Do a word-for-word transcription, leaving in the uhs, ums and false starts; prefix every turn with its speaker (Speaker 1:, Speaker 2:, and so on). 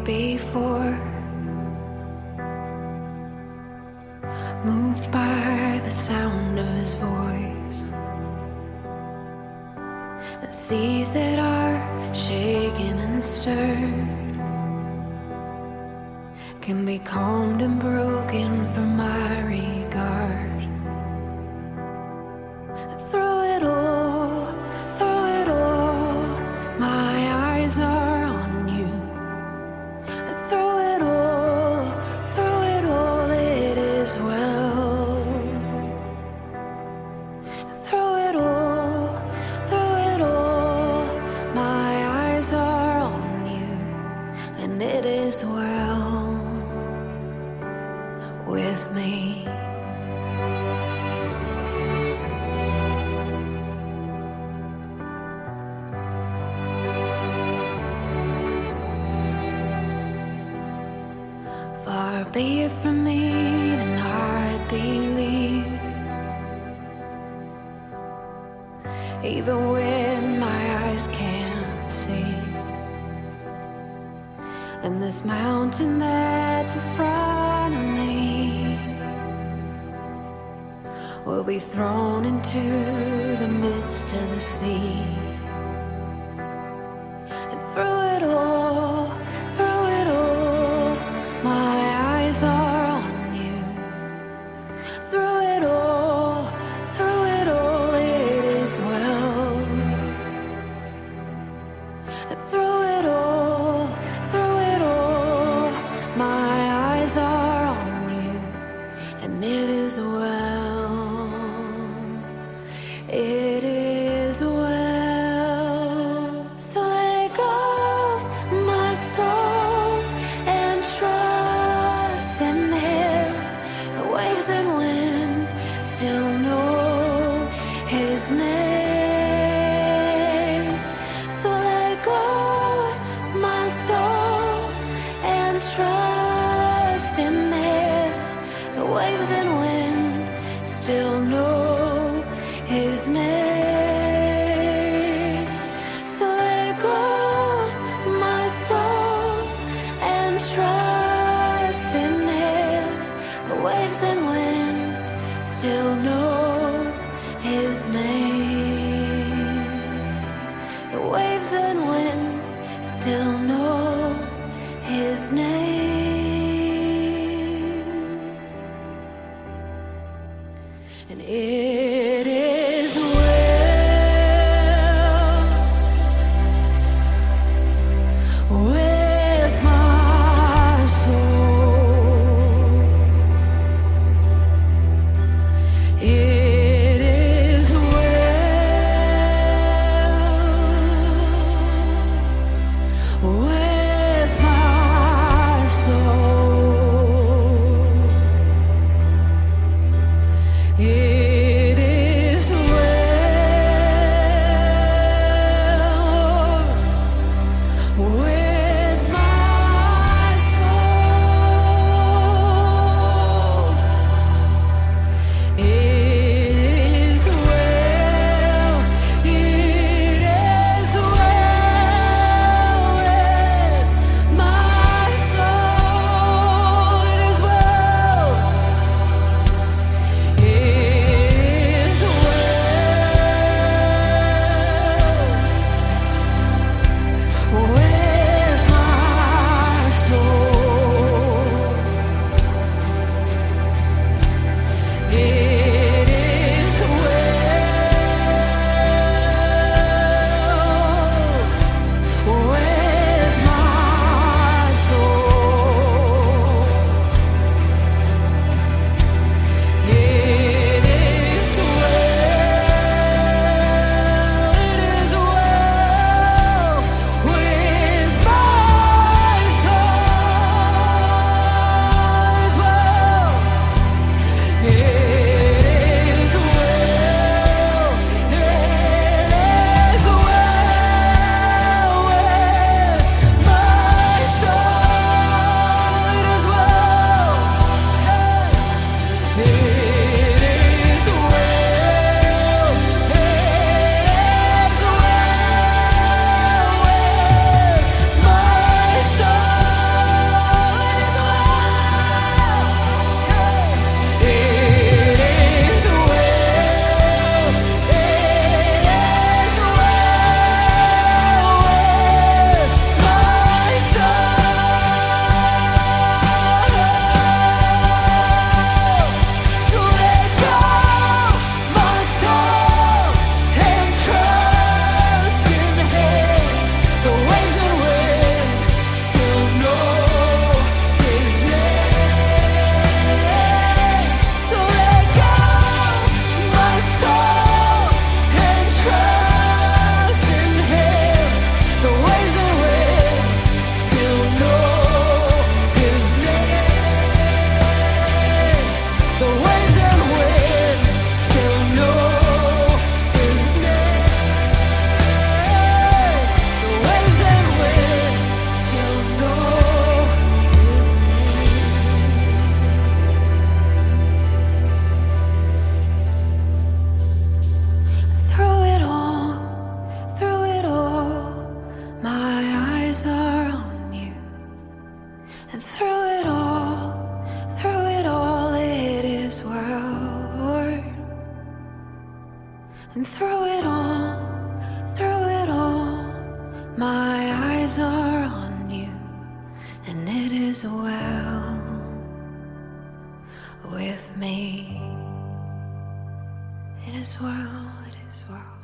Speaker 1: before, moved by the sound of his voice, and seas that are shaken and stirred can be calmed and broken for my regard. Through it all, through it all, my eyes are on you. Through it all, through it all, it is well. Through it all, through it all, my eyes are on you, and it is well with me. Far be it from me to not believe, even when my eyes can't see, and this mountain that's in front of me will be thrown into the midst of the sea. And through it all, through it all, my eyes are on you. Through it all, through it all, it is well. And through it all, through it all, my eyes are on you, and it is well. It is well. So let go, my soul, and trust in Him. The waves and wind still know His name. So let go, my soul, and trust in Him. The waves and wind still know His name. So let go, my soul, and trust in Him. The waves and wind still know His name. The waves and wind still know His name. And it is well with my soul. It is well with my soul. It is well with my soul. It is well, it is well with through it all, through it all, my eyes are on you, and it is well with me. It is well, it is well.